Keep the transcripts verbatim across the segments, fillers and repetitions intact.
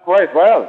quite well.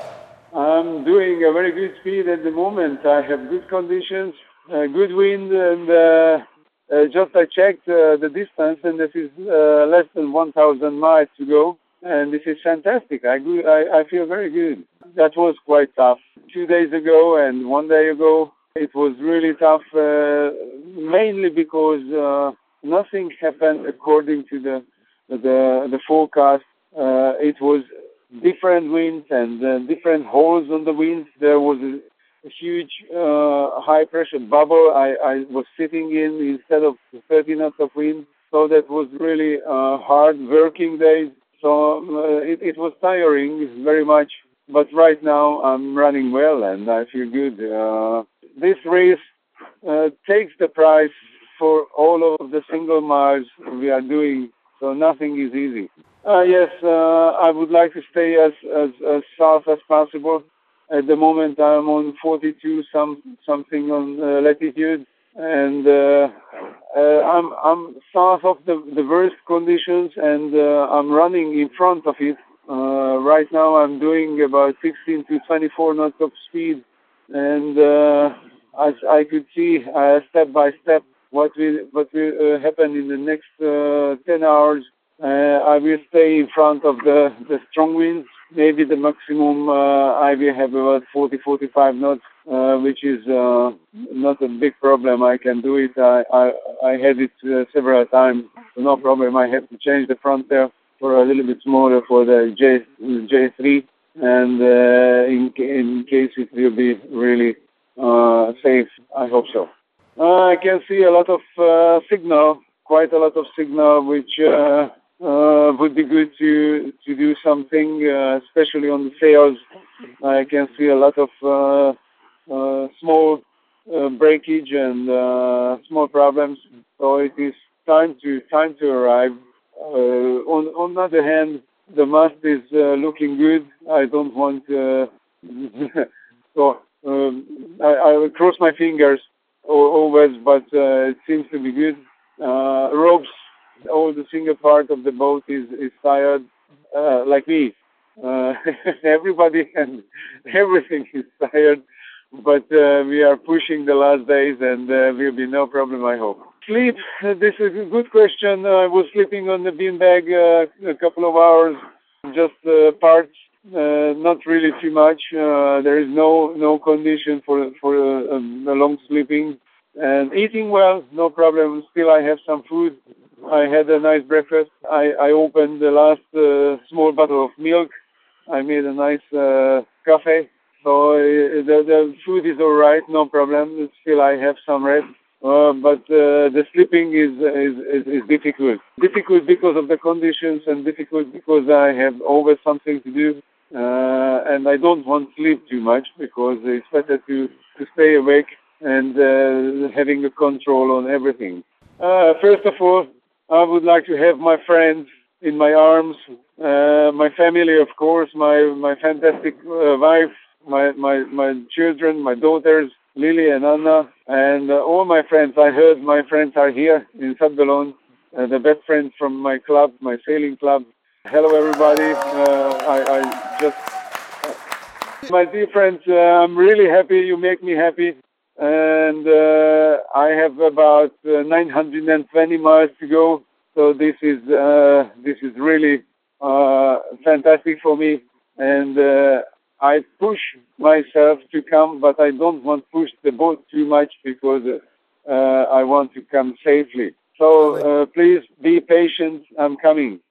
I'm doing a very good speed at the moment. I have good conditions, uh, good wind, and uh, uh, just I checked uh, the distance, and this is uh, less than one thousand miles to go, and this is fantastic. I, go- I I feel very good. That was quite tough. Two days ago and one day ago, it was really tough, uh, mainly because uh, nothing happened according to the the the forecast. Uh, it was different winds and uh, different holes on the winds. There was a, a huge uh, high pressure bubble I, I was sitting in instead of thirty knots of wind. So that was really uh, hard working days. So uh, it, it was tiring very much. But right now I'm running well and I feel good. Uh, this race uh, takes the price for all of the single miles we are doing. So nothing is easy. Uh, yes, uh, I would like to stay as, as, as south as possible. At the moment, I'm on forty-two some something on uh, latitude, and uh, uh, I'm I'm south of the, the worst conditions, and uh, I'm running in front of it. Uh, right now, I'm doing about sixteen to twenty-four knots of speed, and uh, as I could see uh, step by step what will what will uh, happen in the next uh, ten hours. Uh, I will stay in front of the, the strong winds. Maybe the maximum uh, I will have about forty, forty-five knots, uh, which is uh, not a big problem. I can do it. I, I, I had it uh, several times. So no problem. I have to change the front tail for a little bit smaller for the J, J three. And uh, in, in case it will be really uh, safe, I hope so. Uh, I can see a lot of uh, signal, quite a lot of signal, which uh, uh, would be good to to do something, uh, especially on the sails. I can see a lot of uh, uh, small uh, breakage and uh, small problems. So it is time to time to arrive. Uh, on on the other hand, the mast is uh, looking good. I don't want uh, so um, I, I will cross my fingers always, but uh, it seems to be good. Uh, ropes, all the single part of the boat is, is tired, uh, like me. Uh, everybody and everything is tired, but uh, we are pushing the last days and uh, will be no problem, I hope. Sleep, uh, this is a good question. I was sleeping on the beanbag uh, a couple of hours, just uh, parts. Uh, not really too much. Uh, there is no no condition for for uh, um, a long sleeping and eating well. No problem. Still, I have some food. I had a nice breakfast. I, I opened the last uh, small bottle of milk. I made a nice uh, cafe. So uh, the the food is all right. No problem. Still, I have some rest. Uh, but uh, the sleeping is, is, is, is difficult. Difficult because of the conditions and difficult because I have always something to do. Uh, and I don't want to sleep too much because it's better to, to stay awake and uh, having a control on everything. Uh, first of all, I would like to have my friends in my arms, uh, my family, of course, my, my fantastic uh, wife, my, my, my children, my daughters, Lily and Anna, and uh, all my friends. I heard my friends are here in Sadbalon, uh, the best friends from my club, my sailing club. Hello, everybody. Uh, I, I just, uh, my dear friends, uh, I'm really happy. You make me happy. And uh, I have about uh, nine hundred twenty miles to go. So this is uh, this is really uh, fantastic for me. And uh, I push myself to come, but I don't want to push the boat too much because uh, I want to come safely. So uh, please be patient. I'm coming.